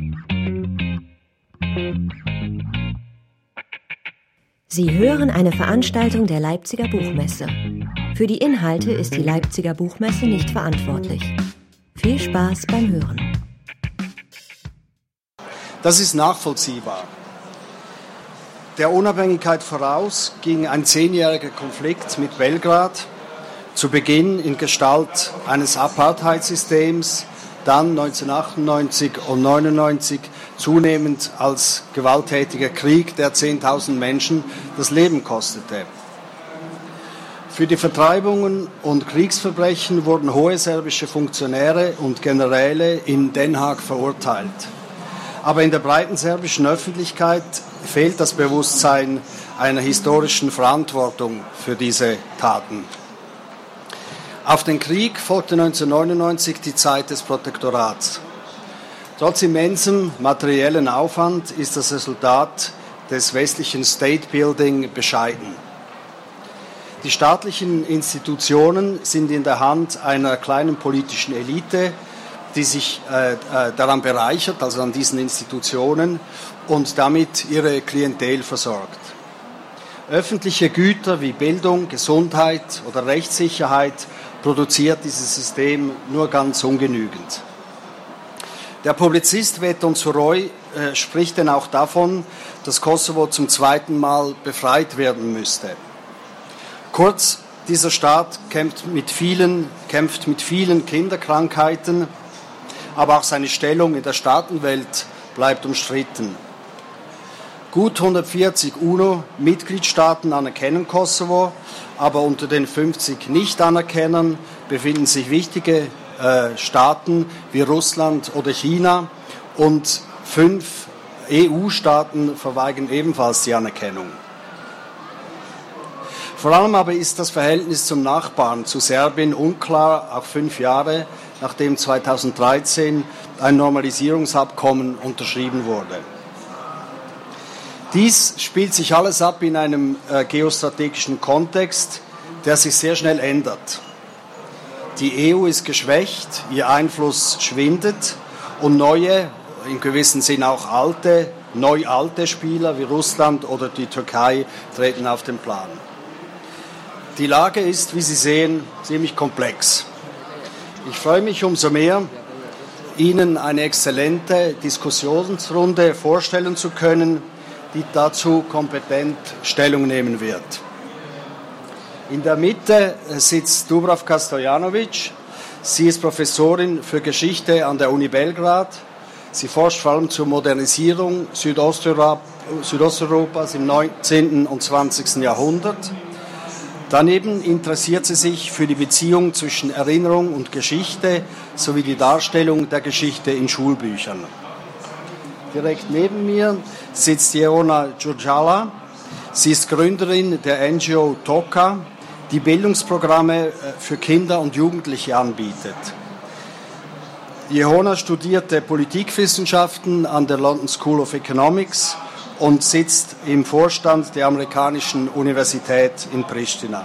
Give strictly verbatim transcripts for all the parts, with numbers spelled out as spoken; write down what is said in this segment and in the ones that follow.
Sie hören eine Veranstaltung der Leipziger Buchmesse. Für die Inhalte ist die Leipziger Buchmesse nicht verantwortlich. Viel Spaß beim Hören. Das ist nachvollziehbar. Der Unabhängigkeit voraus ging ein zehnjähriger Konflikt mit Belgrad, zu Beginn in Gestalt eines Apartheidssystems, dann neunzehnhundertachtundneunzig und neunundneunzig zunehmend als gewalttätiger Krieg, der zehntausend Menschen das Leben kostete. Für die Vertreibungen und Kriegsverbrechen wurden hohe serbische Funktionäre und Generäle in Den Haag verurteilt. Aber in der breiten serbischen Öffentlichkeit fehlt das Bewusstsein einer historischen Verantwortung für diese Taten. Auf den Krieg folgte neunzehnhundertneunundneunzig die Zeit des Protektorats. Trotz immensem materiellen Aufwand ist das Resultat des westlichen State Building bescheiden. Die staatlichen Institutionen sind in der Hand einer kleinen politischen Elite, die sich äh, äh, daran bereichert, also an diesen Institutionen, und damit ihre Klientel versorgt. Öffentliche Güter wie Bildung, Gesundheit oder Rechtssicherheit produziert dieses System nur ganz ungenügend. Der Publizist Veton Zuroi äh, spricht denn auch davon, dass Kosovo zum zweiten Mal befreit werden müsste. Kurz, dieser Staat kämpft mit vielen, kämpft mit vielen Kinderkrankheiten, aber auch seine Stellung in der Staatenwelt bleibt umstritten. Gut hundertvierzig UNO-Mitgliedstaaten anerkennen Kosovo, aber unter den fünfzig Nicht-Anerkennern befinden sich wichtige äh, Staaten wie Russland oder China, und fünf E U-Staaten verweigern ebenfalls die Anerkennung. Vor allem aber ist das Verhältnis zum Nachbarn, zu Serbien, unklar, auch fünf Jahre nachdem zweitausenddreizehn ein Normalisierungsabkommen unterschrieben wurde. Dies spielt sich alles ab in einem äh, geostrategischen Kontext, der sich sehr schnell ändert. Die E U ist geschwächt, ihr Einfluss schwindet und neue, in gewissem Sinn auch alte, neu alte Spieler wie Russland oder die Türkei treten auf den Plan. Die Lage ist, wie Sie sehen, ziemlich komplex. Ich freue mich umso mehr, Ihnen eine exzellente Diskussionsrunde vorstellen zu können, die dazu kompetent Stellung nehmen wird. In der Mitte sitzt Dubravka Stojanovic. Sie ist Professorin für Geschichte an der Uni Belgrad. Sie forscht vor allem zur Modernisierung Südosteuropas im neunzehnten und zwanzigsten Jahrhundert. Daneben interessiert sie sich für die Beziehung zwischen Erinnerung und Geschichte sowie die Darstellung der Geschichte in Schulbüchern. Direkt neben mir sitzt Jeona Djurdjala. Sie ist Gründerin der N G O TOCA, die Bildungsprogramme für Kinder und Jugendliche anbietet. Jeona studierte Politikwissenschaften an der London School of Economics und sitzt im Vorstand der amerikanischen Universität in Pristina.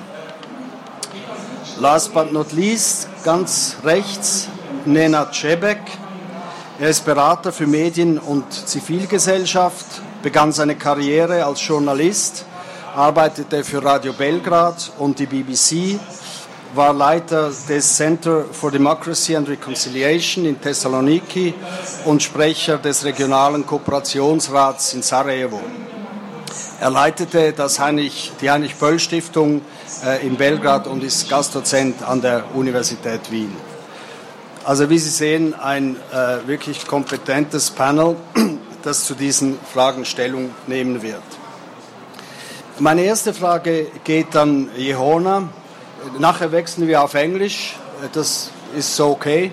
Last but not least, ganz rechts, Nenad Šebek. Er ist Berater für Medien und Zivilgesellschaft, begann seine Karriere als Journalist, arbeitete für Radio Belgrad und die B B C, war Leiter des Center for Democracy and Reconciliation in Thessaloniki und Sprecher des regionalen Kooperationsrats in Sarajevo. Er leitete das Heinrich, die Heinrich-Böll-Stiftung äh, in Belgrad und ist Gastdozent an der Universität Wien. Also wie Sie sehen, ein äh, wirklich kompetentes Panel, das zu diesen Fragen Stellung nehmen wird. Meine erste Frage geht an Jeona. Nachher wechseln wir auf Englisch. Das ist so okay.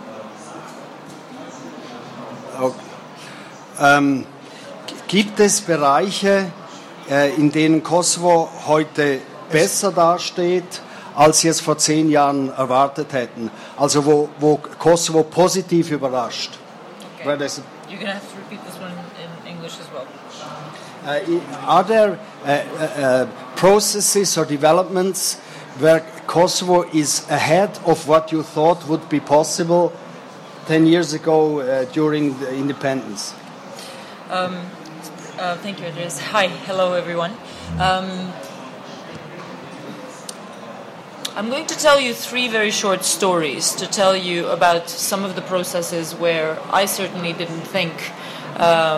okay. Ähm, gibt es Bereiche, äh, in denen Kosovo heute besser dasteht, als sie es vor zehn Jahren erwartet hätten? Also wo, wo Kosovo positiv überrascht. Okay. You're going to have to repeat this one in English as well. Uh, are there uh, uh, processes or developments where Kosovo is ahead of what you thought would be possible ten years ago uh, during the independence? Um, uh, thank you, Andreas. Hi, hello, everyone. Um, I'm going to tell you three very short stories to tell you about some of the processes where I certainly didn't think um,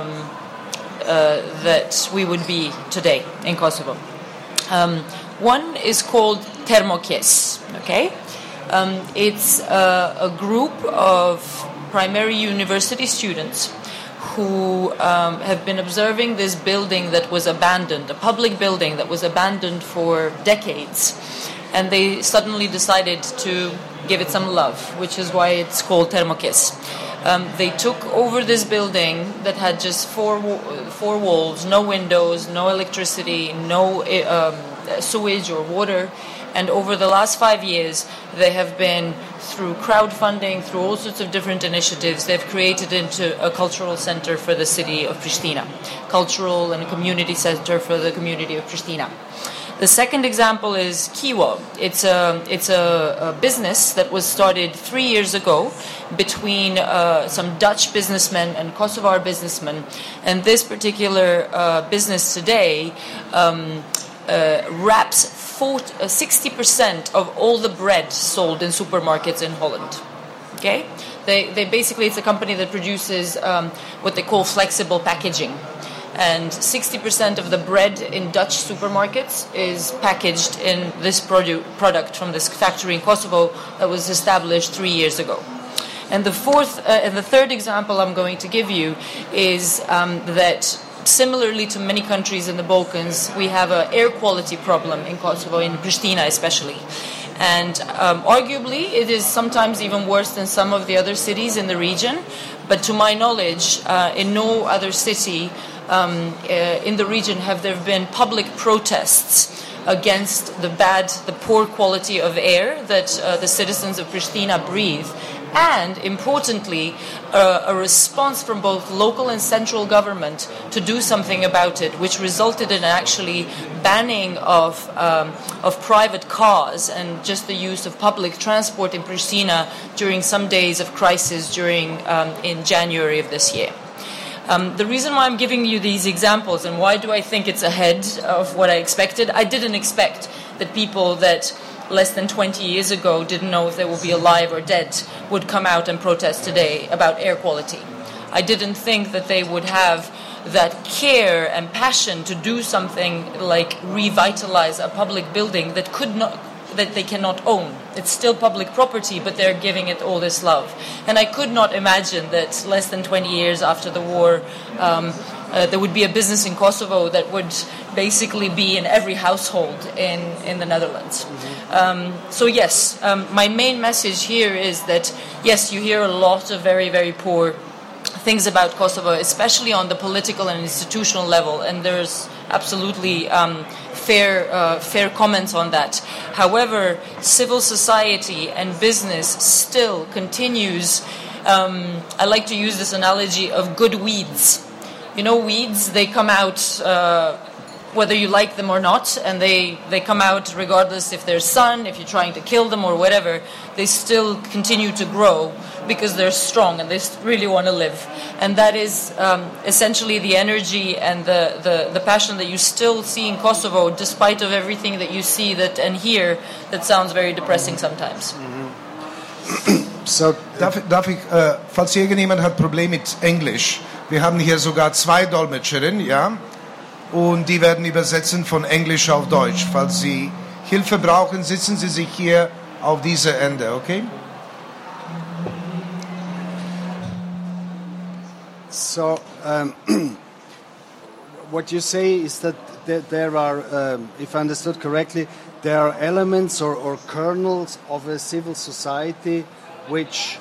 uh, that we would be today in Kosovo. Um, one is called Termokes, okay? Um, it's uh, a group of primary university students who um, have been observing this building that was abandoned, a public building that was abandoned for decades. And they suddenly decided to give it some love, which is why it's called Termokes. Um, they took over this building that had just four four walls, no windows, no electricity, no um, sewage or water. And over the last five years, they have been, through crowdfunding, through all sorts of different initiatives, they've created into a cultural center for the city of Pristina, cultural and a community center for the community of Pristina. The second example is Kiwo. It's a it's a, a business that was started three years ago between uh, some Dutch businessmen and Kosovar businessmen. And this particular uh, business today um, uh, wraps sixty percent of all the bread sold in supermarkets in Holland. Okay, they they basically it's a company that produces um, what they call flexible packaging. And sixty percent of the bread in Dutch supermarkets is packaged in this produ- product from this factory in Kosovo that was established three years ago. And the fourth uh, and the third example I'm going to give you is um, that similarly to many countries in the Balkans, we have an air quality problem in Kosovo, in Pristina especially. And um, arguably, it is sometimes even worse than some of the other cities in the region. But to my knowledge, uh, in no other city Um, uh, in the region have there been public protests against the bad, the poor quality of air that uh, the citizens of Pristina breathe, and importantly, uh, a response from both local and central government to do something about it, which resulted in actually banning of um, of private cars and just the use of public transport in Pristina during some days of crisis during um, in January of this year. Um, the reason why I'm giving you these examples and why do I think it's ahead of what I expected, I didn't expect that people that less than twenty years ago didn't know if they will be alive or dead would come out and protest today about air quality. I didn't think that they would have that care and passion to do something like revitalize a public building that could not that they cannot own. It's still public property, but they're giving it all this love. And I could not imagine that less than twenty years after the war, um, uh, there would be a business in Kosovo that would basically be in every household in, in the Netherlands. Mm-hmm. Um, so yes, um, my main message here is that, yes, you hear a lot of very, very poor things about Kosovo, especially on the political and institutional level, and there's absolutely um, fair uh, fair comments on that. However, civil society and business still continues. Um, I like to use this analogy of good weeds. You know, weeds, they come out uh, whether you like them or not, and they, they come out regardless if there's sun, if you're trying to kill them or whatever, they still continue to grow because they're strong and they really want to live. And that is um, essentially the energy and the, the, the passion that you still see in Kosovo, despite of everything that you see that and hear that sounds very depressing sometimes. Mm-hmm. So, darf, darf ich, äh, falls hier irgendjemand hat Problem mit Englisch, wir haben hier sogar zwei Dolmetscherinnen, ja, und die werden übersetzen von Englisch auf Deutsch. Falls Sie Hilfe brauchen, sitzen Sie sich hier auf diese Ende, okay? So, um, what you say is that there, there are, um, if I understood correctly, there are elements or, or kernels of a civil society which,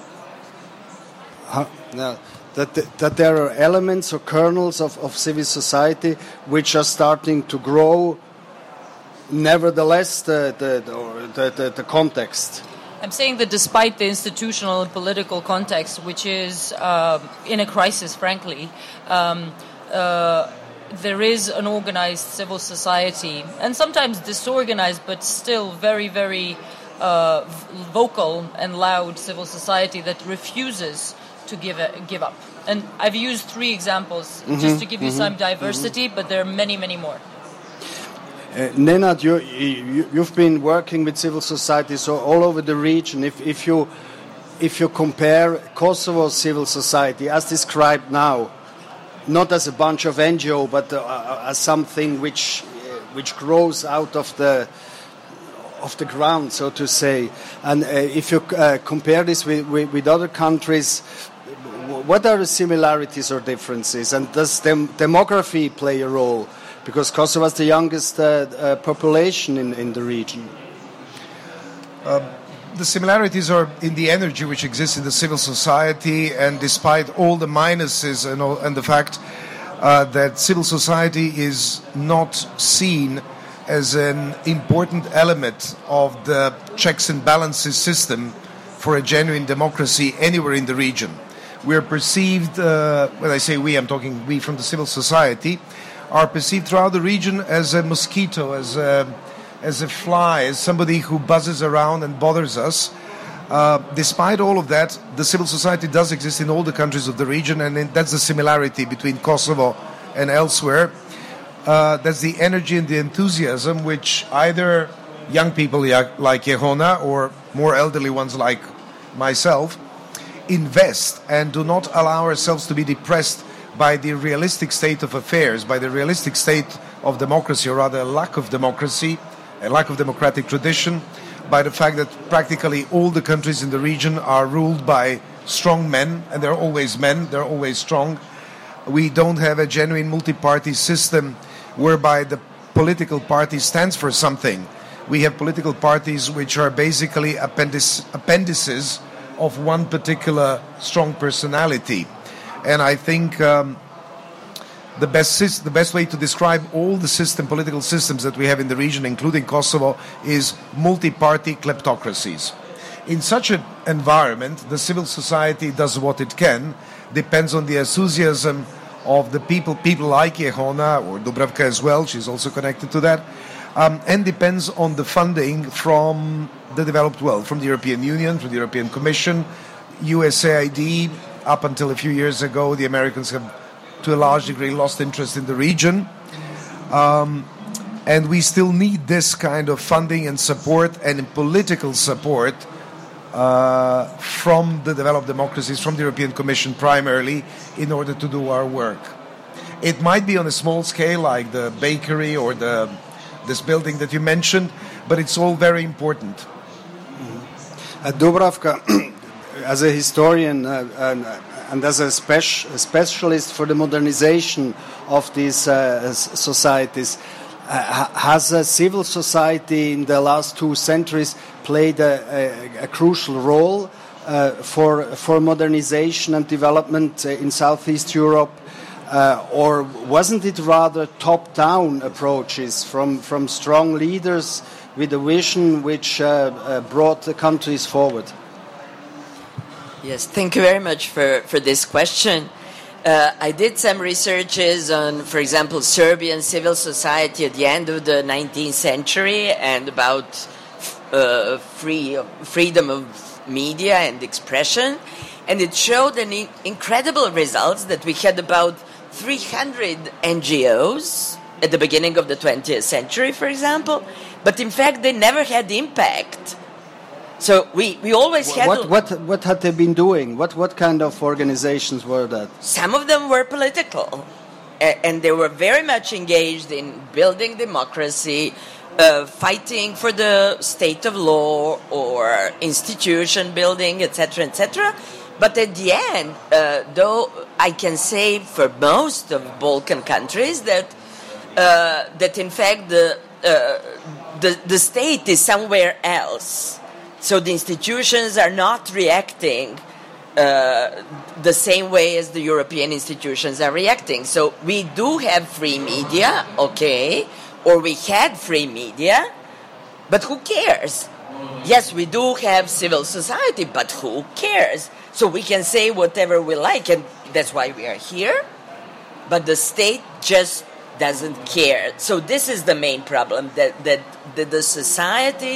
uh, no, that, that there are elements or kernels of, of civil society which are starting to grow, nevertheless, the, the, the, the, the context. I'm saying that despite the institutional and political context, which is uh, in a crisis, frankly, um, uh, there is an organized civil society, and sometimes disorganized, but still very, very uh, vocal and loud civil society that refuses to give a, give up. And I've used three examples mm-hmm, just to give you mm-hmm, some diversity, mm-hmm. but there are many, many more. Uh, Nenad, you, you, you've been working with civil societies all over the region. If, if you if you compare Kosovo's civil society as described now, not as a bunch of N G O, but uh, as something which uh, which grows out of the of the ground, so to say, and uh, if you uh, compare this with, with, with other countries, what are the similarities or differences? And does dem- demography play a role? Because Kosovo has the youngest uh, uh, population in, in the region. Uh, the similarities are in the energy which exists in the civil society, and despite all the minuses and, all, and the fact uh, that civil society is not seen as an important element of the checks and balances system for a genuine democracy anywhere in the region. We are perceived, uh, when I say we, I'm talking we from the civil society, are perceived throughout the region as a mosquito, as a, as a fly, as somebody who buzzes around and bothers us. Uh, despite all of that, the civil society does exist in all the countries of the region, and that's the similarity between Kosovo and elsewhere. Uh, that's the energy and the enthusiasm which either young people like Jehona or more elderly ones like myself invest, and do not allow ourselves to be depressed by the realistic state of affairs, by the realistic state of democracy, or rather a lack of democracy, a lack of democratic tradition, by the fact that practically all the countries in the region are ruled by strong men, and they're always men, they're always strong. We don't have a genuine multi-party system whereby the political party stands for something. We have political parties which are basically appendix, appendices of one particular strong personality. And I think um, the best the best way to describe all the system, political systems that we have in the region, including Kosovo, is multi-party kleptocracies. In such an environment, the civil society does what it can, depends on the enthusiasm of the people, people like Jehona or Dubravka as well, she's also connected to that, um, and depends on the funding from the developed world, from the European Union, from the European Commission, U S A I D. Up until a few years ago, the Americans have, to a large degree, lost interest in the region. Um, and we still need this kind of funding and support and political support uh, from the developed democracies, from the European Commission primarily, in order to do our work. It might be on a small scale, like the bakery or the this building that you mentioned, but it's all very important. Mm-hmm. Uh, Dubravka, as a historian uh, and, and as a, spec- a specialist for the modernization of these uh, societies, uh, has a civil society in the last two centuries played a, a, a crucial role uh, for for modernization and development in Southeast Europe, uh, or wasn't it rather top-down approaches from, from strong leaders with a vision which uh, uh, brought the countries forward? Yes, thank you very much for, for this question. Uh, I did some researches on, for example, Serbian civil society at the end of the nineteenth century and about uh, free freedom of media and expression. And it showed an in- incredible results that we had about three hundred N G Os at the beginning of the twentieth century, for example. But in fact, they never had impact. So we, we always had... What, what, what had they been doing? What, what kind of organizations were that? Some of them were political. And they were very much engaged in building democracy, uh, fighting for the state of law or institution building, et cetera, et cetera. But at the end, uh, though I can say for most of Balkan countries that uh, that in fact the, uh, the the state is somewhere else. So the institutions are not reacting uh, the same way as the European institutions are reacting. So we do have free media, okay, or we had free media, but who cares? Yes, we do have civil society, but who cares? So we can say whatever we like, and that's why we are here, but the state just doesn't care. So this is the main problem, that, that, that the society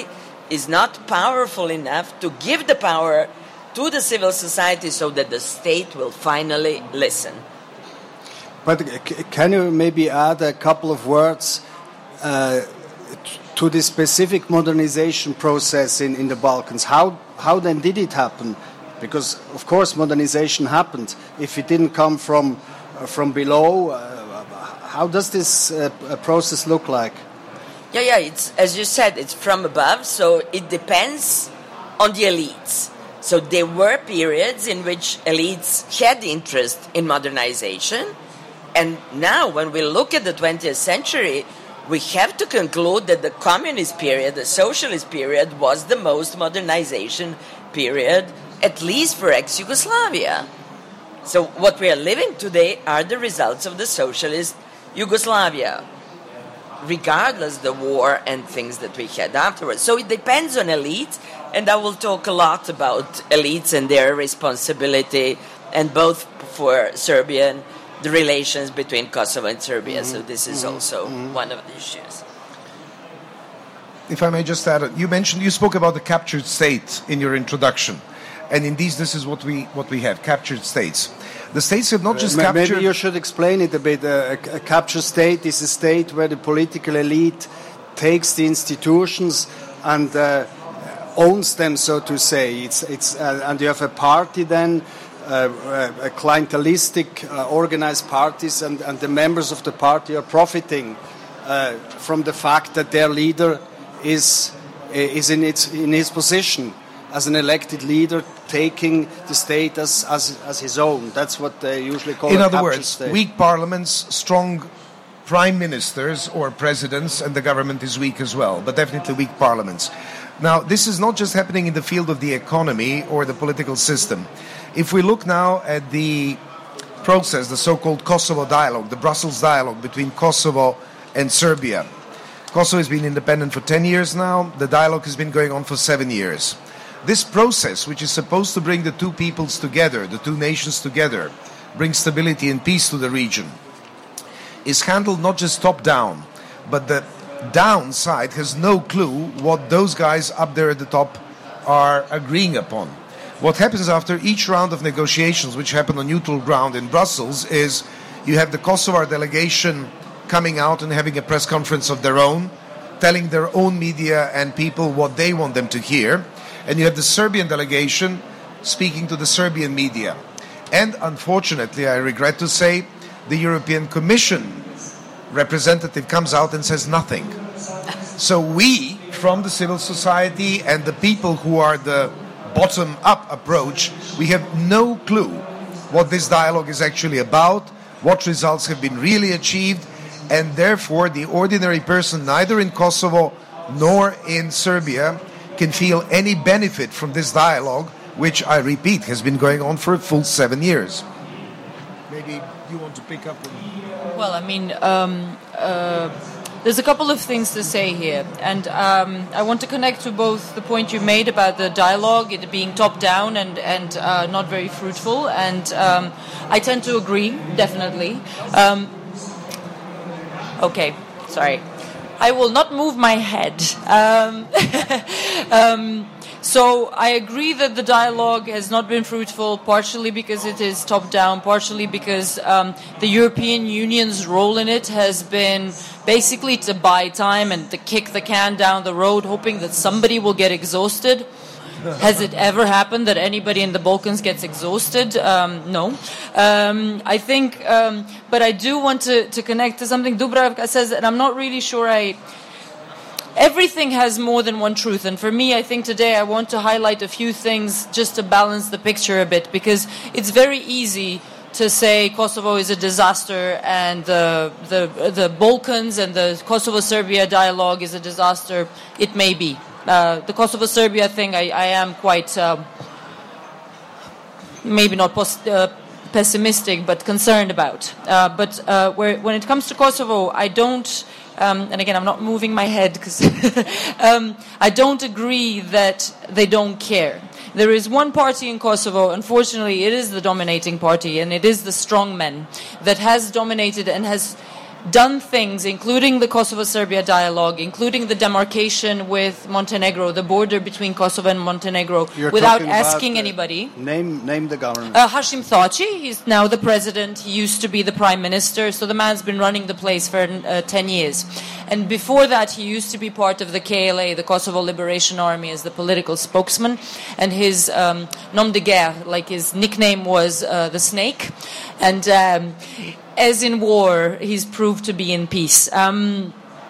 is not powerful enough to give the power to the civil society so that the state will finally listen. But can you maybe add a couple of words uh, to the specific modernization process in, in the Balkans? How, how then did it happen? Because, of course, modernization happened. If it didn't come from, uh, from below, uh, how does this uh, process look like? Yeah, yeah, it's, as you said, it's from above, so it depends on the elites. So there were periods in which elites had interest in modernization, and now when we look at the twentieth century, we have to conclude that the communist period, the socialist period, was the most modernization period, at least for ex-Yugoslavia. So what we are living today are the results of the socialist Yugoslavia, regardless the war and things that we had afterwards. So it depends on elites, and I will talk a lot about elites and their responsibility, and both for Serbia and the relations between Kosovo and Serbia. Mm-hmm. So this is mm-hmm. also mm-hmm. one of the issues. If I may just add, you mentioned, you spoke about the captured state in your introduction. And indeed, this is what we what we have, captured states. The states have not just uh, captured... Maybe you should explain it a bit. Uh, a, a captured state is a state where the political elite takes the institutions and uh, owns them, so to say. It's it's uh, and you have a party then, uh, a clientelistic, uh, organized parties, and, and the members of the party are profiting uh, from the fact that their leader is is in its in his position as an elected leader, taking the state as, as, as his own. That's what they usually call in a other words, state. Weak parliaments, strong prime ministers or presidents, and the government is weak as well, but definitely weak parliaments. Now, this is not just happening in the field of the economy or the political system. If we look now at the process, the so-called Kosovo dialogue, the Brussels dialogue between Kosovo and Serbia. Kosovo has been independent for ten years now. The dialogue has been going on for seven years. This process, which is supposed to bring the two peoples together, the two nations together, bring stability and peace to the region, is handled not just top-down, but the downside has no clue what those guys up there at the top are agreeing upon. What happens after each round of negotiations, which happen on neutral ground in Brussels, is you have the Kosovar delegation coming out and having a press conference of their own, telling their own media and people what they want them to hear. And you have the Serbian delegation speaking to the Serbian media. And unfortunately, I regret to say, the European Commission representative comes out and says nothing. So we, from the civil society and the people who are the bottom-up approach, we have no clue what this dialogue is actually about, what results have been really achieved, and therefore the ordinary person, neither in Kosovo nor in Serbia, can feel any benefit from this dialogue, which, I repeat, has been going on for a full seven years. Maybe you want to pick up on... Well, I mean, um, uh, there's a couple of things to say here, and um, I want to connect to both the point you made about the dialogue, it being top-down and, and uh, not very fruitful, and um, I tend to agree, definitely. Um, okay, sorry. I will not move my head. Um, um, so I agree that the dialogue has not been fruitful, partially because it is top-down, partially because um, the European Union's role in it has been basically to buy time and to kick the can down the road, hoping that somebody will get exhausted. Has it ever happened that anybody in the Balkans gets exhausted? Um, no. Um, I think, um, but I do want to, to connect to something Dubravka says, and I'm not really sure I... Everything has more than one truth, and for me, I think today I want to highlight a few things just to balance the picture a bit, because it's very easy to say Kosovo is a disaster and the the, the Balkans and the Kosovo-Serbia dialogue is a disaster. It may be. Uh, the Kosovo-Serbia thing, I, I am quite, uh, maybe not post, uh, pessimistic, but concerned about. Uh, but uh, where, when it comes to Kosovo, I don't, um, and again, I'm not moving my head, because um, I don't agree that they don't care. There is one party in Kosovo, unfortunately, it is the dominating party, and it is the strongmen that has dominated and has done things, including the Kosovo-Serbia dialogue, including the demarcation with Montenegro, the border between Kosovo and Montenegro, You're without talking asking about, uh, anybody. Name name the government. Uh, Hashim Thaçi, he's now the president. He used to be the prime minister, so the man's been running the place for uh, ten years. And before that, he used to be part of the K L A, the Kosovo Liberation Army, as the political spokesman. And his um, nom de guerre, like his nickname, was uh, the Snake. And um, as in war, he's proved to be in peace. Um,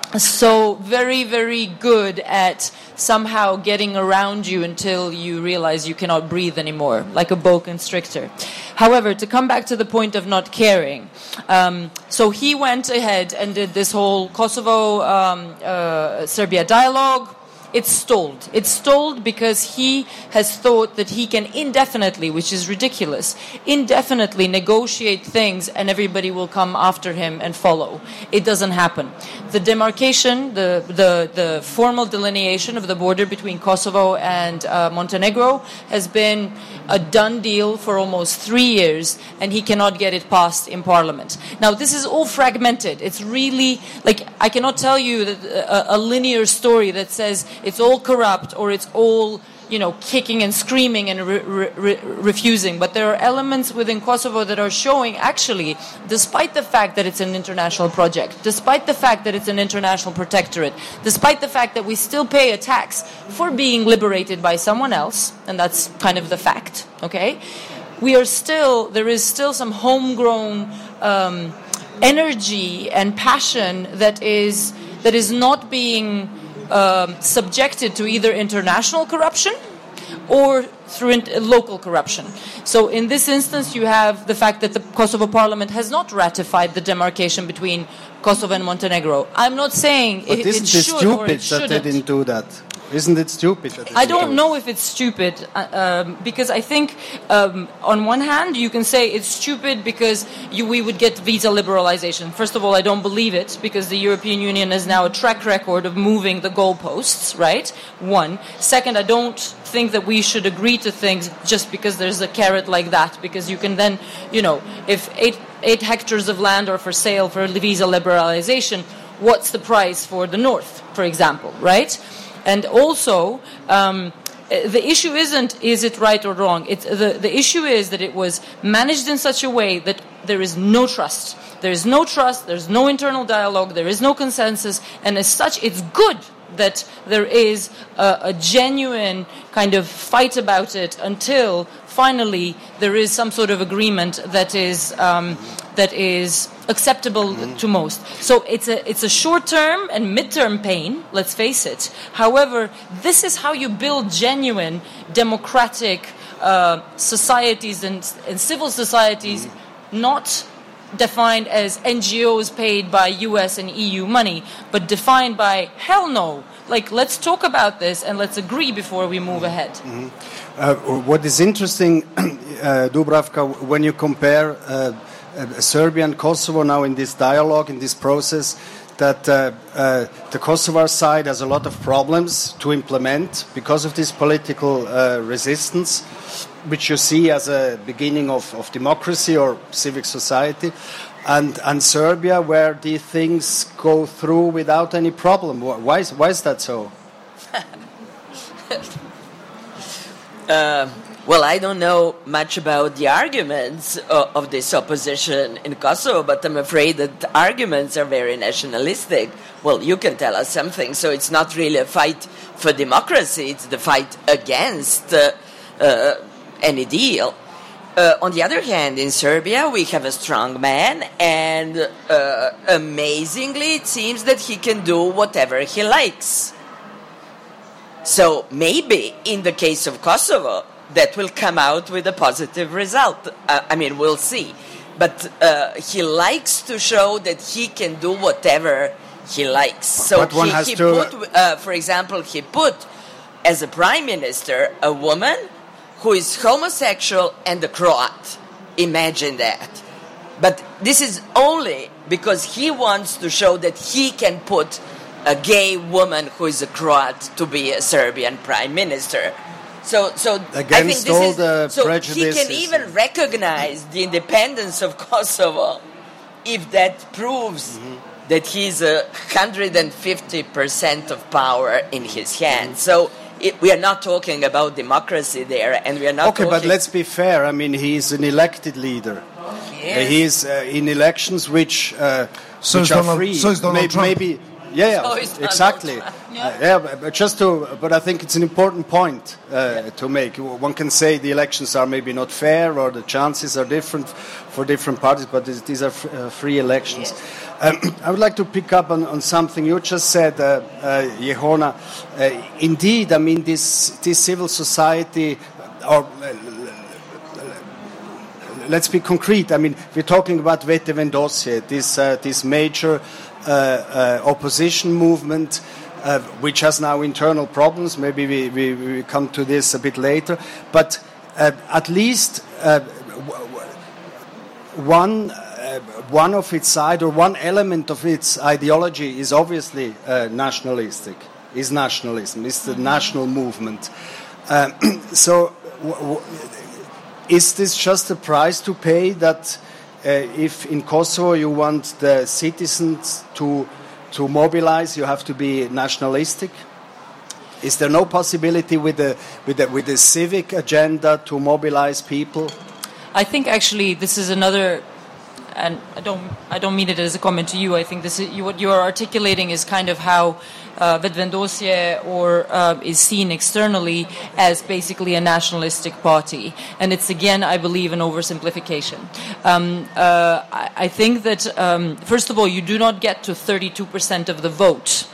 so very, very good at somehow getting around you until you realize you cannot breathe anymore, like a boa constrictor. However, to come back to the point of not caring, um, so he went ahead and did this whole Kosovo um, uh, Serbia dialogue. It's stalled. It's stalled because he has thought that he can indefinitely, which is ridiculous, indefinitely negotiate things and everybody will come after him and follow. It doesn't happen. The demarcation, the the, the formal delineation of the border between Kosovo and uh, Montenegro has been a done deal for almost three years, and he cannot get it passed in Parliament. Now, this is all fragmented. It's really, like, I cannot tell you that a, a linear story that says it's all corrupt or it's all, you know, kicking and screaming and re- re- refusing. But there are elements within Kosovo that are showing, actually, despite the fact that it's an international project, despite the fact that it's an international protectorate, despite the fact that we still pay a tax for being liberated by someone else, and that's kind of the fact, okay? We are still, there is still some homegrown um, energy and passion that is that is not being Um, subjected to either international corruption or through in- local corruption. So in this instance, you have the fact that the Kosovo Parliament has not ratified the demarcation between Kosovo and Montenegro. I'm not saying but it, isn't it it should or stupid it that they shouldn't. didn't do that? Isn't it stupid that they I didn't don't do know if it's stupid, uh, um, because I think um, on one hand you can say it's stupid because you, we would get visa liberalization. First of all, I don't believe it because the European Union has now a track record of moving the goalposts, right? One. Second, I don't think that we should agree to things just because there's a carrot like that, because you can then, you know, if eight, eight hectares of land are for sale for visa liberalization, what's the price for the north, for example, right? And also, um, the issue isn't, is it right or wrong? It's, the, the issue is that it was managed in such a way that there is no trust. There is no trust, there's no internal dialogue, there is no consensus, and as such, it's good that there is a, a genuine kind of fight about it until finally there is some sort of agreement that is um, that is acceptable mm-hmm. to most. So it's a it's a short-term and mid-term pain, let's face it. However, this is how you build genuine democratic uh, societies and, and civil societies, mm-hmm. not defined as N G Os paid by U S and E U money, but defined by, hell no, like, let's talk about this and let's agree before we move ahead. Mm-hmm. Uh, what is interesting, uh, Dubravka, when you compare uh, uh, Serbia and Kosovo now in this dialogue, in this process, that uh, uh, the Kosovar side has a lot of problems to implement because of this political uh, resistance, which you see as a beginning of, of democracy or civic society, and, and Serbia, where these things go through without any problem. Why is, why is that so? uh, well, I don't know much about the arguments of, of this opposition in Kosovo, but I'm afraid that the arguments are very nationalistic. Well, you can tell us something. So it's not really a fight for democracy, it's the fight against uh, uh, any deal. Uh, on the other hand, in Serbia, we have a strong man, and uh, amazingly, it seems that he can do whatever he likes. So maybe in the case of Kosovo, that will come out with a positive result. Uh, I mean, we'll see. But uh, he likes to show that he can do whatever he likes. So but one he, has he to... put, uh, for example, he put as a prime minister a woman who is homosexual and a Croat. Imagine that. But this is only because he wants to show that he can put a gay woman who is a Croat to be a Serbian prime minister. So, so Against I think this all is, the so prejudices. he can even recognize the independence of Kosovo if that proves mm-hmm. that he's a one hundred fifty percent of power in his hands. So it, we are not talking about democracy there, and we are not okay, talking... but let's be fair. I mean, he's an elected leader. Yes. Uh, he's uh, in elections which, uh, so which are Donald, free. So is Donald maybe, Trump. Maybe, yeah, so yeah exactly. Yeah. Uh, yeah, but just to, but I think it's an important point uh, yeah. to make. One can say the elections are maybe not fair, or the chances are different for different parties, but these are f- uh, free elections. Yes. Um, I would like to pick up on, on something you just said, uh, uh, Yehona. Uh, indeed, I mean, this this civil society, or uh, let's be concrete. I mean, we're talking about Vete Vendosje, this uh, this major uh, uh, opposition movement, uh, which has now internal problems. Maybe we, we, we come to this a bit later. But uh, at least uh, one uh, one of its side, or one element of its ideology, is obviously uh, nationalistic. Is nationalism? Is the mm-hmm. national movement? Uh, so. W- w- Is this just a price to pay that uh, if in Kosovo you want the citizens to to mobilize, you have to be nationalistic? Is there no possibility with the with the with the civic agenda to mobilize people? I think actually this is another, and I don't I don't mean it as a comment to you. I think this is, what you are articulating is kind of how uh, Vete Vendosje or uh, is seen externally as basically a nationalistic party, and it's again, I believe, an oversimplification. Um, uh, I, I think that um, first of all, you do not get to thirty-two percent of the vote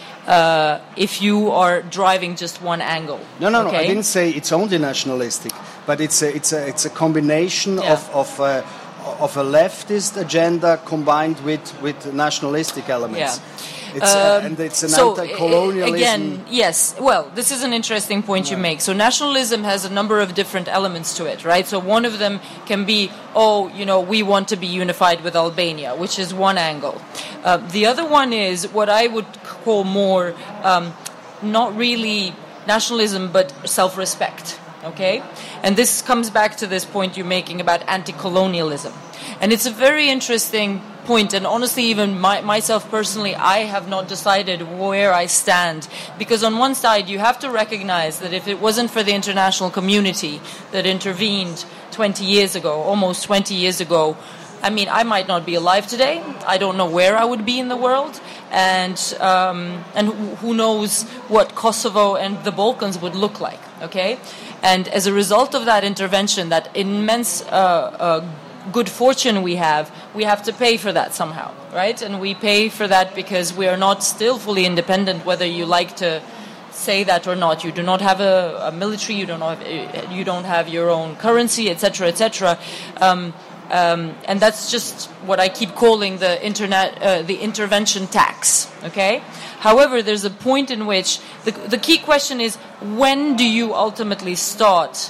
uh, if you are driving just one angle. No, no, okay? no. I didn't say it's only nationalistic, but it's a it's a it's a combination yeah. of of. Uh, of a leftist agenda combined with, with nationalistic elements. Yeah. It's, um, uh, and it's an so, anti-colonialism. Again, yes. Well, this is an interesting point yeah. you make. So nationalism has a number of different elements to it, right? So one of them can be, oh, you know, we want to be unified with Albania, which is one angle. Uh, the other one is what I would call more um, not really nationalism, but self-respect. Okay? And this comes back to this point you're making about anti-colonialism. And it's a very interesting point, and honestly, even my, myself personally, I have not decided where I stand. Because on one side, you have to recognize that if it wasn't for the international community that intervened twenty years ago, almost twenty years ago, I mean, I might not be alive today. I don't know where I would be in the world. And um, and who knows what Kosovo and the Balkans would look like, okay? And as a result of that intervention, that immense uh, uh, good fortune we have, we have to pay for that somehow, right? And we pay for that because we are not still fully independent, whether you like to say that or not. You do not have a, a military, you don't have, you don't have your own currency, et cetera, et cetera. Um, Um, and that's just what I keep calling the internet, uh, the intervention tax. Okay. However, there's a point in which the the key question is, when do you ultimately start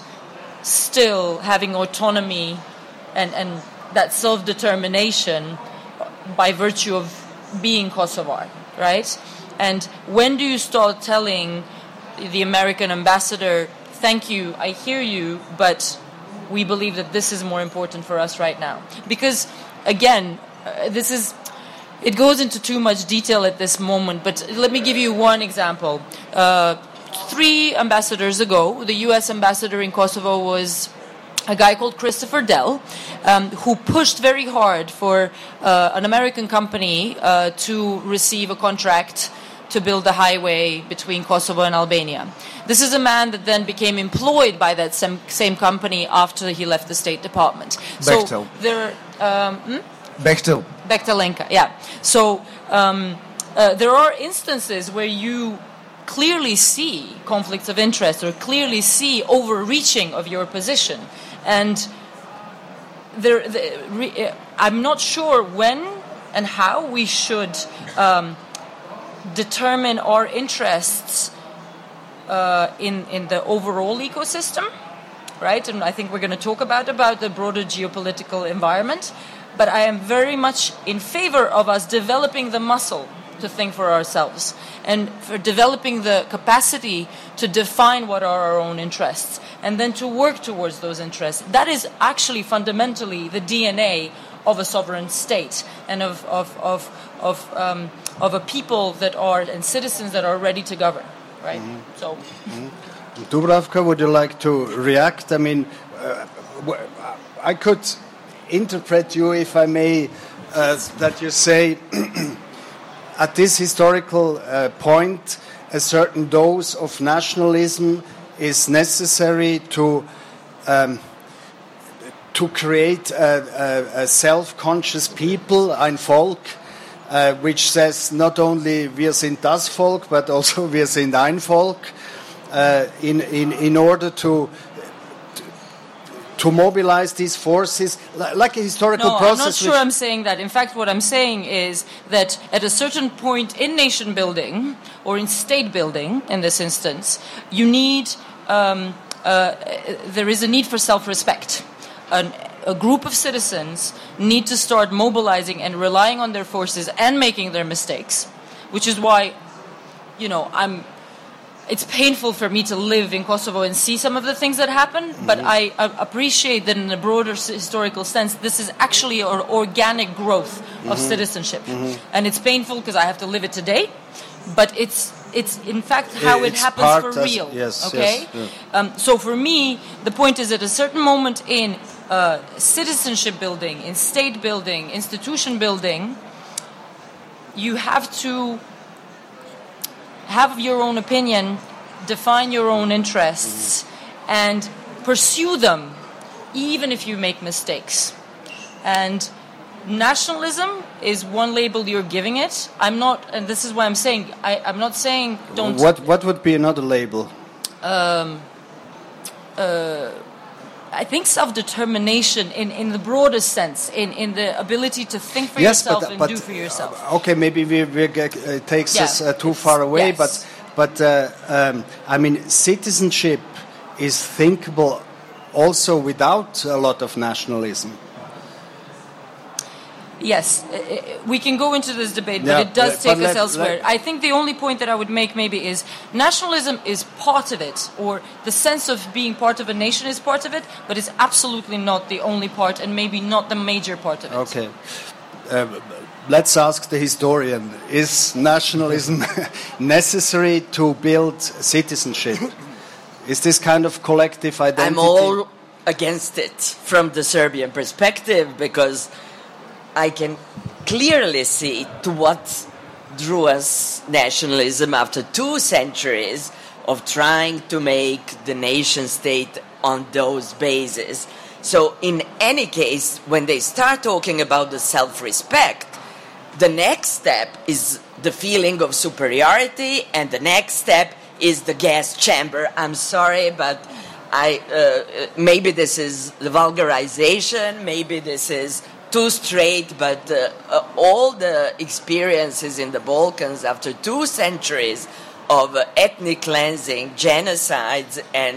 still having autonomy and and that self-determination by virtue of being Kosovar, right? And when do you start telling the American ambassador, "Thank you, I hear you, but we believe that this is more important for us right now"? Because, again, uh, this is, it goes into too much detail at this moment, but let me give you one example. Uh, three ambassadors ago, the U S ambassador in Kosovo was a guy called Christopher Dell, um, who pushed very hard for uh, an American company uh, to receive a contract to build a highway between Kosovo and Albania. This is a man that then became employed by that same, same company after he left the State Department. Bechtel. So there, um, hmm? Bechtel. Bechtelenka, yeah. So um, uh, there are instances where you clearly see conflicts of interest or clearly see overreaching of your position. And there, the, re, I'm not sure when and how we should um, determine our interests uh, in in the overall ecosystem, right? And I think we're going to talk about about the broader geopolitical environment. But I am very much in favor of us developing the muscle to think for ourselves and for developing the capacity to define what are our own interests and then to work towards those interests. That is actually fundamentally the D N A of a sovereign state and of of of of, um, of a people that are and citizens that are ready to govern, right? Mm-hmm. So, mm-hmm. Dubravka, would you like to react? I mean, uh, I could interpret you, if I may, uh, that you say at this historical uh, point, a certain dose of nationalism is necessary to um, to create a, a, a self-conscious people, ein Volk, uh, which says not only wir sind das Volk, but also wir sind ein Volk, uh, in, in, in order to to mobilize these forces, like a historical no, process. I'm not sure I'm saying that. In fact, what I'm saying is that at a certain point in nation building, or in state building, in this instance, you need, um, uh, there is a need for self-respect. An, a group of citizens need to start mobilizing and relying on their forces and making their mistakes, which is why, you know, I'm. It's painful for me to live in Kosovo and see some of the things that happen, mm-hmm. but I, I appreciate that in a broader historical sense, this is actually an organic growth mm-hmm. of citizenship. Mm-hmm. And it's painful because I have to live it today, but it's it's in fact how it's it happens for real. Yes, okay? Yes, yeah. um, so for me, the point is at a certain moment in uh, citizenship building, in state building, institution building, you have to have your own opinion, define your own interests, mm-hmm. and pursue them, even if you make mistakes. And nationalism is one label you're giving it. I'm not, and this is why I'm saying, I, I'm not saying don't... What What would be another label? Um, uh, I think self-determination in, in the broadest sense, in, in the ability to think for yes, yourself but, and but, do for yourself. Uh, okay, maybe we, we get, uh, it takes yeah, us uh, too far away, yes. but but uh, um, I mean, citizenship is thinkable also without a lot of nationalism. Yes, we can go into this debate, but yeah, it does take let, us elsewhere. Let, I think the only point that I would make maybe is nationalism is part of it, or the sense of being part of a nation is part of it, but it's absolutely not the only part and maybe not the major part of it. Okay. Uh, let's ask the historian, is nationalism necessary to build citizenship? Is this kind of collective identity? I'm all against it from the Serbian perspective, because I can clearly see to what drew us nationalism after two centuries of trying to make the nation state on those bases. So in any case, when they start talking about the self-respect, the next step is the feeling of superiority, and the next step is the gas chamber. I'm sorry, but I uh, maybe this is the vulgarization, maybe this is too straight, but uh, uh, all the experiences in the Balkans after two centuries of uh, ethnic cleansing, genocides, and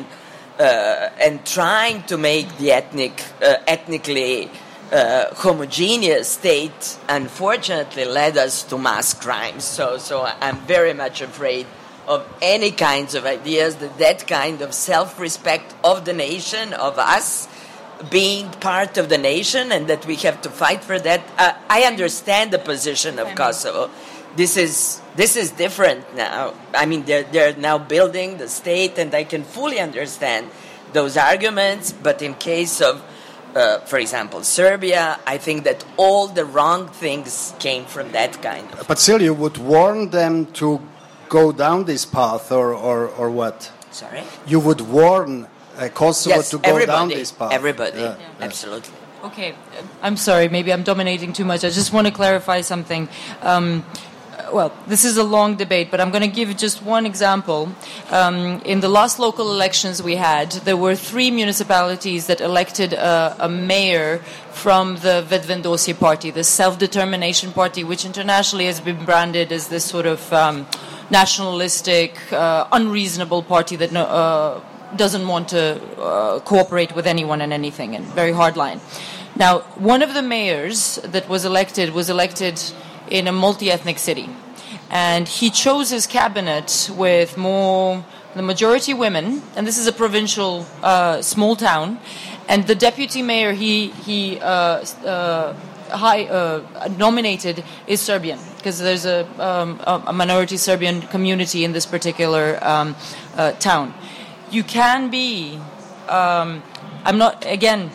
uh, and trying to make the ethnic, uh, ethnically uh, homogeneous state, unfortunately led us to mass crimes. So, so I'm very much afraid of any kinds of ideas that that kind of self-respect of the nation, of us, being part of the nation, and that we have to fight for that. Uh, I understand the position of Kosovo. This is this is different now. I mean, they're, they're now building the state, and I can fully understand those arguments. But in case of, uh, for example, Serbia, I think that all the wrong things came from that kind of... But still, you would warn them to go down this path, or, or, or what? Sorry? You would warn Uh, Kosovo yes, to go everybody, down this path. Everybody, yeah, yeah. absolutely. Okay, I'm sorry, maybe I'm dominating too much. I just want to clarify something. Um, well, this is a long debate, but I'm going to give just one example. Um, in the last local elections we had, there were three municipalities that elected a, a mayor from the Vetvendosi party, the self-determination party, which internationally has been branded as this sort of um, nationalistic, uh, unreasonable party that no, uh, doesn't want to uh, cooperate with anyone and anything, and very hardline. Now, one of the mayors that was elected was elected in a multi-ethnic city, and he chose his cabinet with more the majority women, and this is a provincial uh, small town, and the deputy mayor he he uh, uh, high uh, nominated is Serbian, because there's a, um, a minority Serbian community in this particular um, uh, town. You can be, um, I'm not, again,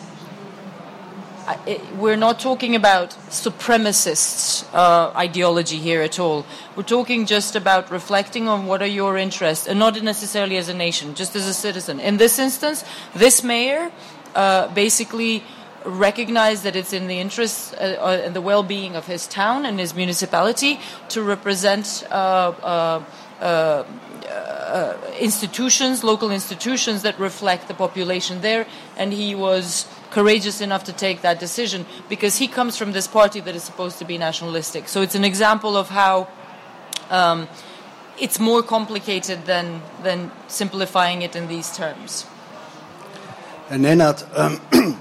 I, it, we're not talking about supremacist uh, ideology here at all. We're talking just about reflecting on what are your interests, and not necessarily as a nation, just as a citizen. In this instance, this mayor uh, basically recognize that it's in the interests uh, and the well-being of his town and his municipality to represent uh, uh, uh, uh, institutions, local institutions that reflect the population there, and he was courageous enough to take that decision because he comes from this party that is supposed to be nationalistic. So it's an example of how um, it's more complicated than than simplifying it in these terms. And Nenad, um,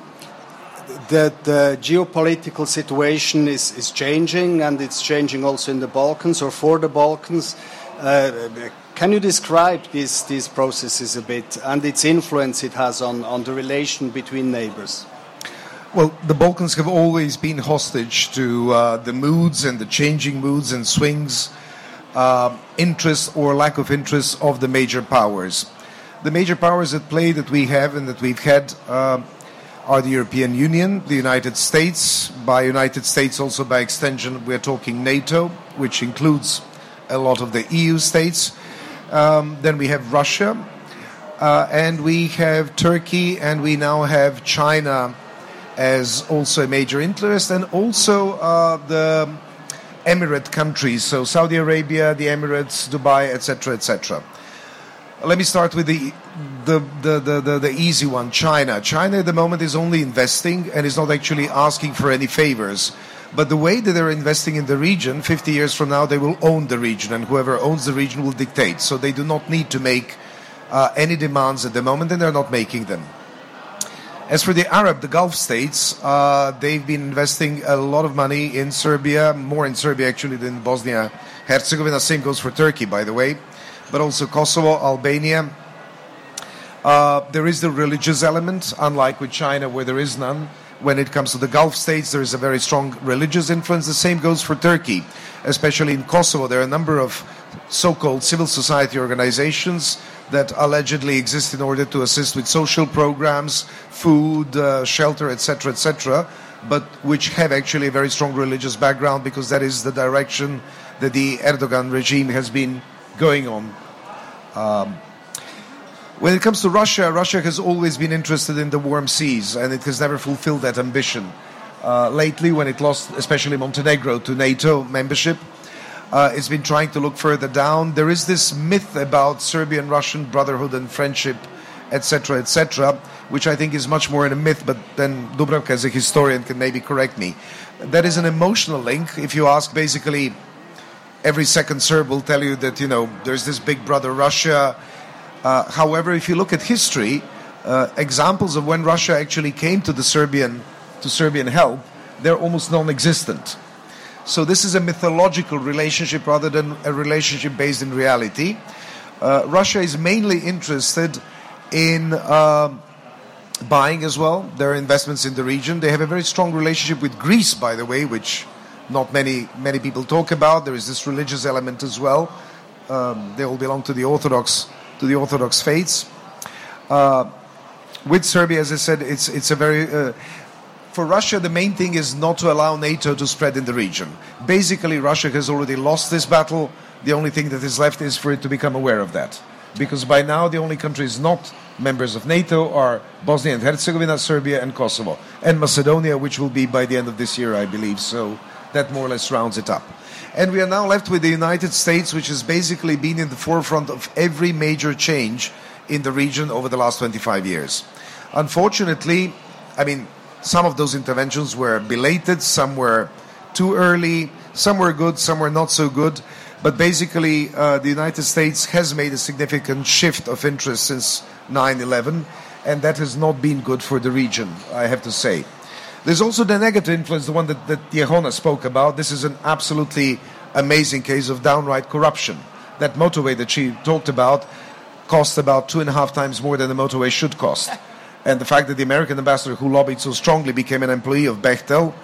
the, the geopolitical situation is, is changing, and it's changing also in the Balkans or for the Balkans. Uh, can you describe these, these processes a bit and its influence it has on, on the relation between neighbors? Well, the Balkans have always been hostage to uh, the moods and the changing moods and swings, uh, interest or lack of interest of the major powers. The major powers at play that we have and that we've had uh, are the European Union, the United States. By United States, also by extension, we're talking NATO, which includes a lot of the E U states. Um, then we have Russia, uh, and we have Turkey, and we now have China as also a major interest, and also uh, the Emirate countries, so Saudi Arabia, the Emirates, Dubai, et cetera, et cetera. Let me start with the the, the, the, the the easy one, China. China at the moment is only investing and is not actually asking for any favors. But the way that they're investing in the region, fifty years from now, they will own the region, and whoever owns the region will dictate. So they do not need to make uh, any demands at the moment, and they're not making them. As for the Arab, the Gulf states, uh, they've been investing a lot of money in Serbia, more in Serbia actually than Bosnia-Herzegovina. Same goes for Turkey, by the way, but also Kosovo, Albania. Uh, there is the religious element, unlike with China where there is none. When it comes to the Gulf states, there is a very strong religious influence. The same goes for Turkey, especially in Kosovo. There are a number of so-called civil society organizations that allegedly exist in order to assist with social programs, food, uh, shelter, et cetera, et cetera, but which have actually a very strong religious background because that is the direction that the Erdogan regime has been going on. Um, When it comes to Russia, Russia has always been interested in the warm seas, and it has never fulfilled that ambition. Uh, lately, when it lost, especially Montenegro, to NATO membership, uh, it's been trying to look further down. There is this myth about Serbian-Russian brotherhood and friendship, et cetera, et cetera, which I think is much more in a myth, but then Dubravka, as a historian, can maybe correct me. That is an emotional link. If you ask, basically, every second Serb will tell you that, you know, there's this big brother Russia. Uh, however, if you look at history, uh, examples of when Russia actually came to the Serbian to Serbian help, they're almost non-existent. So this is a mythological relationship rather than a relationship based in reality. Uh, Russia is mainly interested in uh, buying as well. There are investments in the region. They have a very strong relationship with Greece, by the way, which not many many people talk about. There is this religious element as well. Um, they all belong to the Orthodox. to the Orthodox faiths. Uh, with Serbia, as I said, it's it's a very... Uh, for Russia, the main thing is not to allow NATO to spread in the region. Basically, Russia has already lost this battle. The only thing that is left is for it to become aware of that. Because by now, the only countries not members of NATO are Bosnia and Herzegovina, Serbia, and Kosovo. And Macedonia, which will be by the end of this year, I believe. So that more or less rounds it up. And we are now left with the United States, which has basically been in the forefront of every major change in the region over the last twenty-five years. Unfortunately, I mean, some of those interventions were belated, some were too early, some were good, some were not so good. But basically, uh, the United States has made a significant shift of interest since nine eleven, and that has not been good for the region, I have to say. There's also the negative influence, the one that, that Jehona spoke about. This is an absolutely amazing case of downright corruption. That motorway that she talked about cost about two and a half times more than the motorway should cost. And the fact that the American ambassador who lobbied so strongly became an employee of Bechtel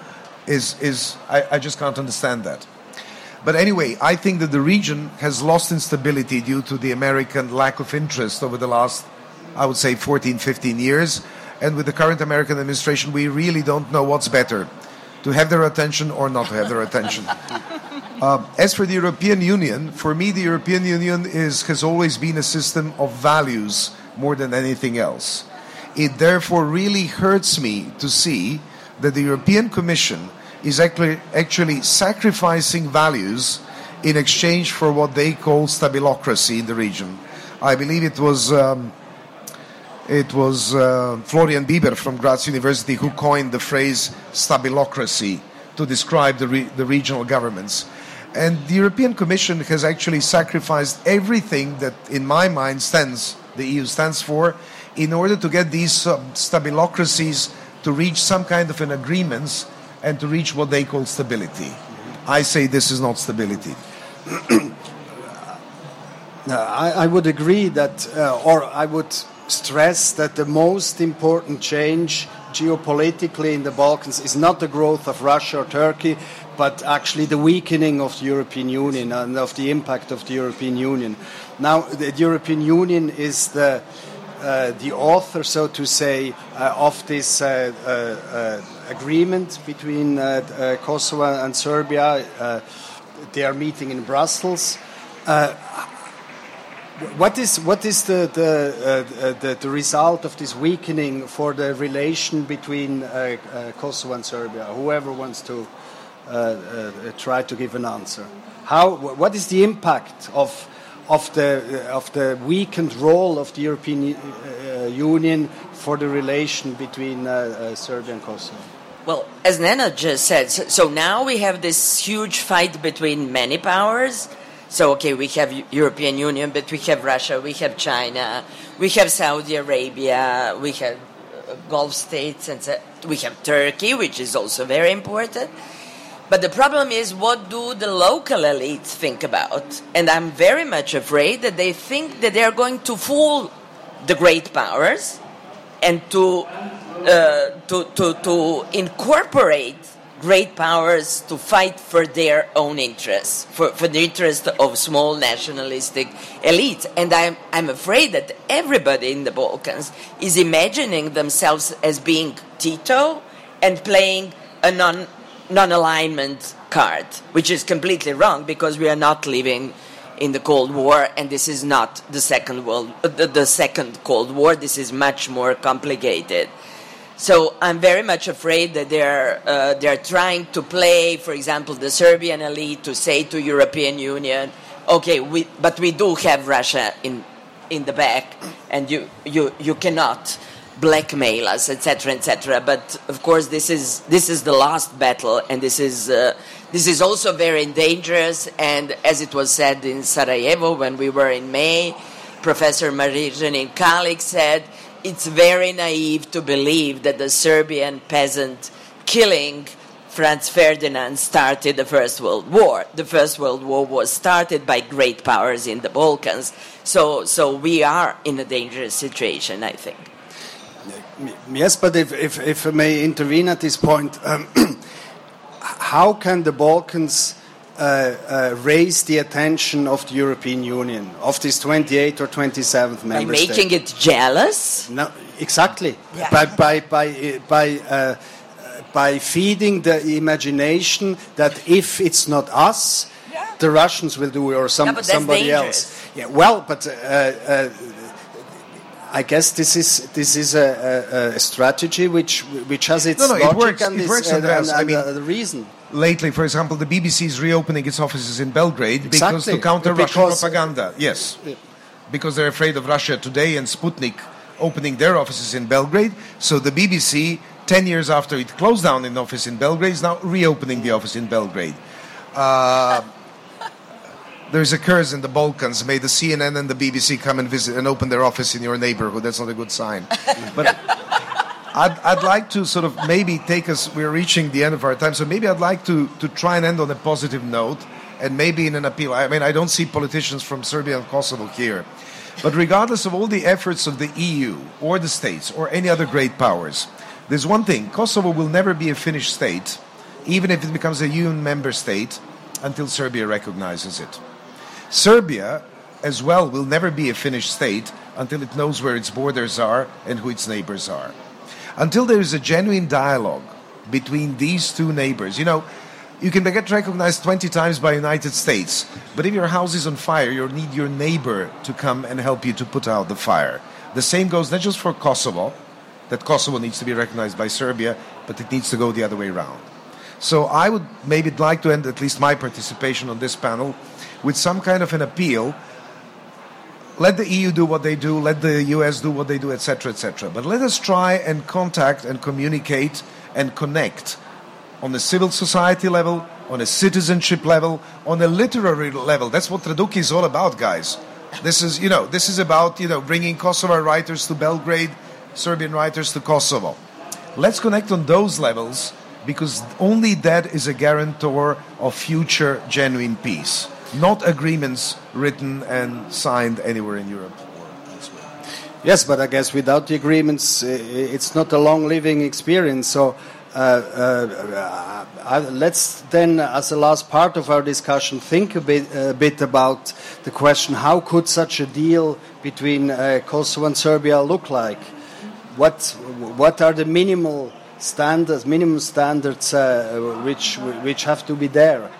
is, is I, I just can't understand that. But anyway, I think that the region has lost in stability due to the American lack of interest over the last, I would say, fourteen, fifteen years. And with the current American administration, we really don't know what's better, to have their attention or not to have their attention. Uh, as for the European Union, for me, the European Union is, has always been a system of values more than anything else. It therefore really hurts me to see that the European Commission is actually, actually sacrificing values in exchange for what they call stabilocracy in the region. I believe it was um, it was uh, Florian Bieber from Graz University who coined the phrase stabilocracy to describe the, re- the regional governments. And the European Commission has actually sacrificed everything that, in my mind, stands the E U stands for, in order to get these uh, stabilocracies to reach some kind of an agreement and to reach what they call stability. I say this is not stability. I, I would agree that, uh, or I would stress that the most important change geopolitically in the Balkans is not the growth of Russia or Turkey, but actually the weakening of the European Union and of the impact of the European Union. Now, the European Union is the uh, the author, so to say, uh, of this uh, uh, uh, agreement between uh, uh, Kosovo and Serbia. Uh, they are meeting in Brussels. Uh, what is what is the the, uh, the the result of this weakening for the relation between uh, uh, Kosovo and Serbia? Whoever wants to uh, uh, try to give an answer. How? What is the impact of of the uh, of the weakened role of the European uh, Union for the relation between uh, uh, Serbia and Kosovo? Well, as Nenad just said, so, so now we have this huge fight between many powers. So, okay, we have European Union, but we have Russia, we have China, we have Saudi Arabia, we have Gulf states, and we have Turkey, which is also very important. But the problem is, what do the local elites think about? And I'm very much afraid that they think that they're going to fool the great powers and to uh, to, to, to incorporate great powers to fight for their own interests, for, for the interest of small nationalistic elites. And I'm, I'm afraid that everybody in the Balkans is imagining themselves as being Tito and playing a non, non-alignment card, which is completely wrong because we are not living in the Cold War, and this is not the second world, the, the second Cold War. This is much more complicated. So I'm very much afraid that they're uh, they're trying to play, for example, the Serbian elite to say to European Union, okay, we, but we do have Russia in in the back, and you you, you cannot blackmail us, et cetera, et cetera. But of course, this is this is the last battle, and this is uh, this is also very dangerous. And as it was said in Sarajevo when we were in May, Professor Marizhanin Kalik said, it's very naive to believe that the Serbian peasant killing Franz Ferdinand started the First World War. The First World War was started by great powers in the Balkans. So, so we are in a dangerous situation, I think. Yes, but if, if, if I may intervene at this point, um, how can the Balkans Uh, uh, raise the attention of the European Union, of this twenty-eighth or twenty-seventh member state? By making state? it jealous? No, exactly. Yeah. By by by by, uh, by feeding the imagination that if it's not us, yeah. the Russians will do it or some, yeah, somebody dangerous. else. Yeah. Well, but uh, uh, I guess this is this is a, a, a strategy which which has its no, no, logic it works. and, it its, works and, and, I and mean, uh, the reason. Lately, for example, the B B C is reopening its offices in Belgrade exactly. because to counter because Russian propaganda. Yes, yeah. because they're afraid of Russia Today and Sputnik opening their offices in Belgrade. So the B B C, ten years after it closed down an office in Belgrade, is now reopening the office in Belgrade. Uh, there's a curse in the Balkans. May the C N N and the B B C come and visit and open their office in your neighborhood. That's not a good sign. But I'd, I'd like to sort of maybe take us, we're reaching the end of our time, so maybe I'd like to, to try and end on a positive note, and maybe in an appeal. I mean, I don't see politicians from Serbia and Kosovo here. But regardless of all the efforts of the E U, or the states, or any other great powers, there's one thing: Kosovo will never be a finished state even if it becomes a U N member state, until Serbia recognizes it. Serbia, as well, will never be a Finnish state until it knows where its borders are and who its neighbors are. Until there is a genuine dialogue between these two neighbors. You know, you can get recognized twenty times by United States, but if your house is on fire, you need your neighbor to come and help you to put out the fire. The same goes not just for Kosovo, that Kosovo needs to be recognized by Serbia, but it needs to go the other way around. So I would maybe like to end at least my participation on this panel with some kind of an appeal. Let the E U do what they do, let the U S do what they do, et cetera, et cetera. But let us try and contact and communicate and connect on the civil society level, on a citizenship level, on a literary level. That's what Traduki is all about, guys. This is, you know, this is about, you know, bringing Kosovar writers to Belgrade, Serbian writers to Kosovo. Let's connect on those levels, because only that is a guarantor of future genuine peace. Not agreements written and signed anywhere in Europe or elsewhere. Yes, but I guess without the agreements, it's not a long-living experience. So uh, uh, uh, let's then, as the last part of our discussion, think a bit, a bit about the question: how could such a deal between uh, Kosovo and Serbia look like? What what are the minimal standards, minimum standards uh, which which have to be there?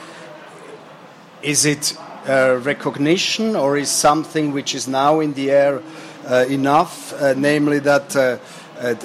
Is it uh, recognition, or is something which is now in the air uh, enough, uh, namely that uh, uh,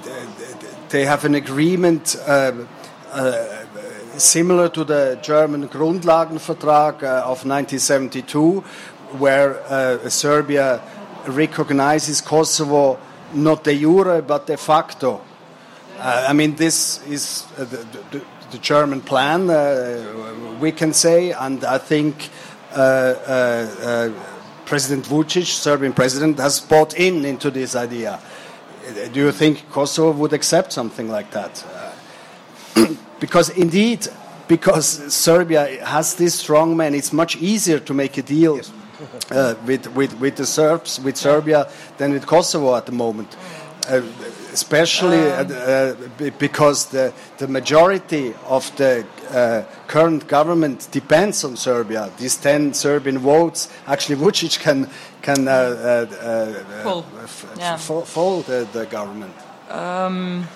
they have an agreement uh, uh, similar to the German Grundlagenvertrag uh, of nineteen seventy-two, where uh, Serbia recognizes Kosovo not de jure but de facto? Uh, I mean, this is uh, the, the, the German plan, uh, we can say, and I think uh, uh, uh, President Vučić, Serbian president, has bought in into this idea. Do you think Kosovo would accept something like that? Uh, because indeed, because Serbia has this strong man, it's much easier to make a deal yes. uh, with, with, with the Serbs, with Serbia, than with Kosovo at the moment. Uh, especially um. uh, because the, the majority of the uh, current government depends on Serbia. These ten Serbian votes, actually Vučić can can uh, uh, uh, Full. f- Yeah. f- fold the, the government. Um,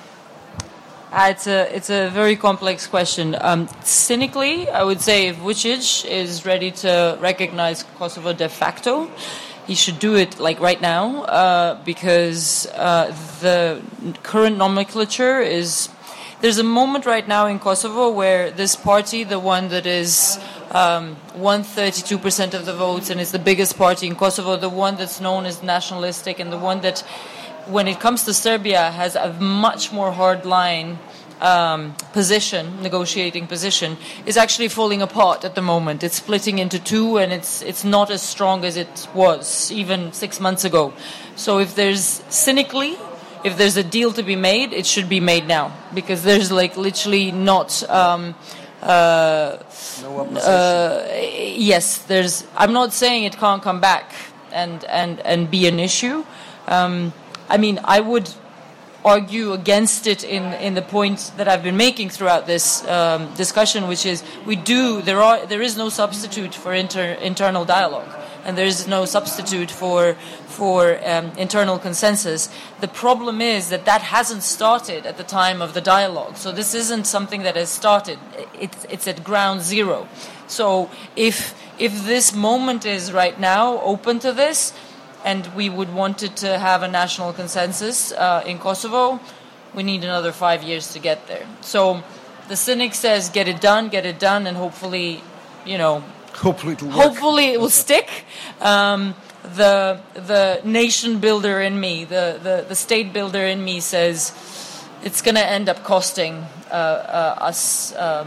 uh, it's a it's a very complex question. Um, cynically, I would say if Vučić is ready to recognize Kosovo de facto, he should do it like right now, uh, because uh, the current nomenclature is. There's a moment right now in Kosovo where this party, the one that is um, one hundred thirty-two percent of the votes and is the biggest party in Kosovo, the one that's known as nationalistic, and the one that, when it comes to Serbia, has a much more hard-line um, position, negotiating position, is actually falling apart at the moment. It's splitting into two, and it's it's not as strong as it was even six months ago. So if there's cynically, if there's a deal to be made, it should be made now, because there's like literally not. Um, uh, no opposition. Uh, yes, there's. I'm not saying it can't come back and and and be an issue. Um, I mean, I would argue against it in in the point that I've been making throughout this um, discussion, which is we do there are there is no substitute for inter, internal dialogue, and there is no substitute for for um, internal consensus. The problem is that that hasn't started at the time of the dialogue, so this isn't something that has started. It's it's at ground zero. So if if this moment is right now open to this, and we would want it to have a national consensus uh, in Kosovo, we need another five years to get there. So the cynic says, get it done, get it done, and hopefully, you know, hopefully it will work. Hopefully it will stick. Um, the the nation builder in me, the, the, the state builder in me says it's going to end up costing uh, uh, us um,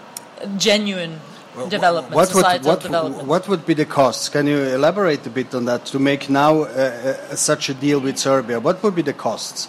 genuine development, what societal would, what, development. What would be the costs? Can you elaborate a bit on that to make now uh, uh, such a deal with Serbia? What would be the costs?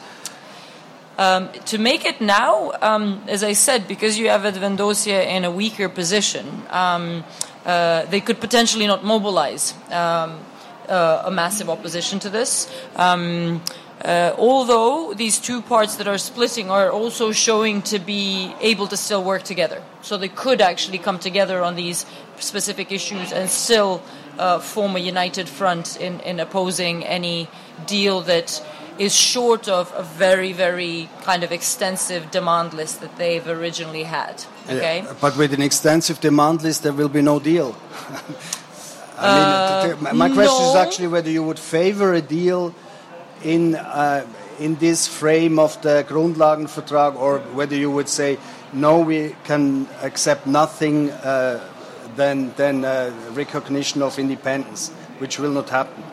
Um, to make it now, um, as I said, because you have Advendosia in a weaker position, um, uh, they could potentially not mobilize um, uh, a massive opposition to this. Um, Uh, although these two parts that are splitting are also showing to be able to still work together. So they could actually come together on these specific issues and still uh, form a united front in, in opposing any deal that is short of a very, very kind of extensive demand list that they've originally had. Okay? Yeah, but with an extensive demand list, there will be no deal. I uh, mean, my no. question is actually whether you would favor a deal in uh, in this frame of the Grundlagenvertrag, or whether you would say no, we can accept nothing uh, than than uh, recognition of independence, which will not happen.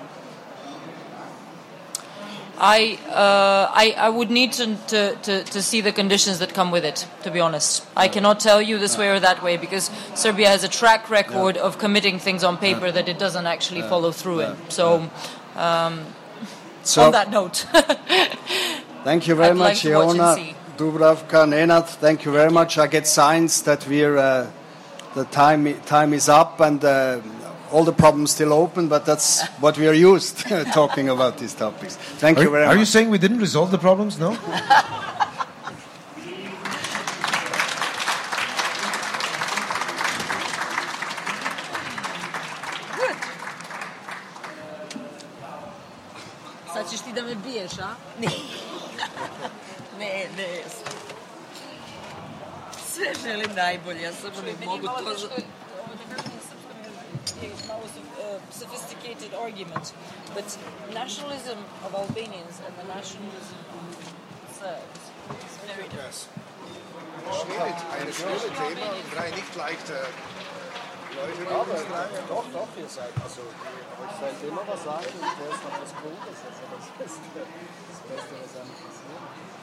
I, uh, I I would need to, to, to, to see the conditions that come with it, to be honest. I cannot tell you this way or that way, because Serbia has a track record yeah. of committing things on paper yeah. that it doesn't actually yeah. follow through yeah. in. So, um, so, on that note. Thank you very I'd much, like Iona, Dubravka, Nenad. Thank you very much. I get signs that we're, uh, the time, time is up, and uh, all the problems still open, but that's what we are used talking about these topics. Thank are, you very are much. Are you saying we didn't resolve the problems? No? Sad ćeš ti da me biješ, a? Ne. Ne, ne. Sve želim najbolje, ja samo ne mogu to... It's now a sophisticated argument, but nationalism of Albanians and the nationalism of Serbs is very different. Eine schwere Thema und drei nicht leichte Leute. Aber doch, doch, ihr seid, also, ich sollte immer was sagen, und du hast noch was Gutes, also das ist das Beste, was einem passiert.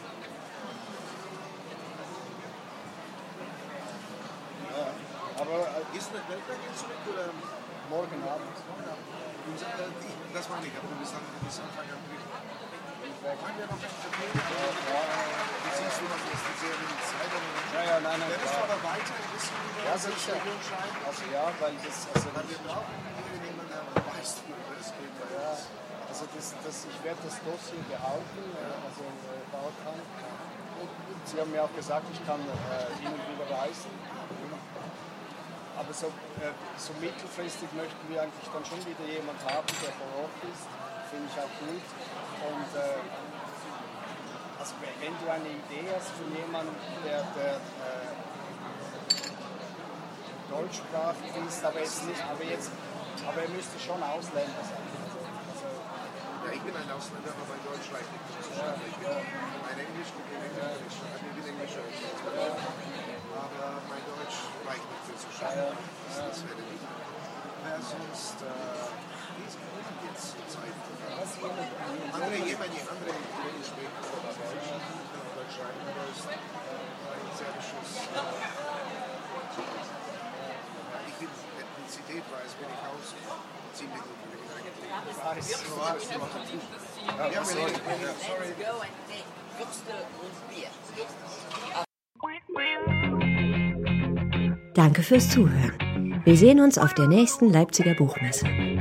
Ja, aber ist eine Weltberg zurück oder? Morgen Abend. Das meine ich, aber bis Anfang April. Können wir noch ein Problem? Wie siehst du das jetzt die Serie mit Zeit? Ja, ja, nein, nein. Werdest du aber weiter ein bisschen über ja, sicher. schreiben? Also ja, weil das... Also weil wir brauchen jemanden, der weiß, worüber es geht. Ja, also das, das, ich werde das Dossier behalten, also äh, Balkan. Sie haben mir auch gesagt, ich kann äh, Ihnen überweisen. Aber so, äh, so mittelfristig möchten wir eigentlich dann schon wieder jemanden haben, der vor Ort ist. Finde ich auch gut. Und äh, also wenn du eine Idee hast von jemandem, der, der äh, deutschsprachig ist, aber jetzt nicht, aber jetzt, aber er müsste schon Ausländer sein. Also, also, ja, ich bin ein Ausländer, aber mein Deutsch reicht nicht zu sprechen. Ich bin mein Englisch, ich bin Englisch, ich bin Englischer. Aber mein Deutsch reicht nicht für zu schauen. Das wäre nicht. Wer sonst ist jetzt zur Zeit? Andere jemand, die andere Englisch sprechen oder Deutsch. Deutsch schreiben, aber ist ein serbisches. Ich bin ethnizitätweise, bin ich auch ziemlich gut mit dem eigentlich. Ja, sorry. Go and take Würste und Bier. Danke fürs Zuhören. Wir sehen uns auf der nächsten Leipziger Buchmesse.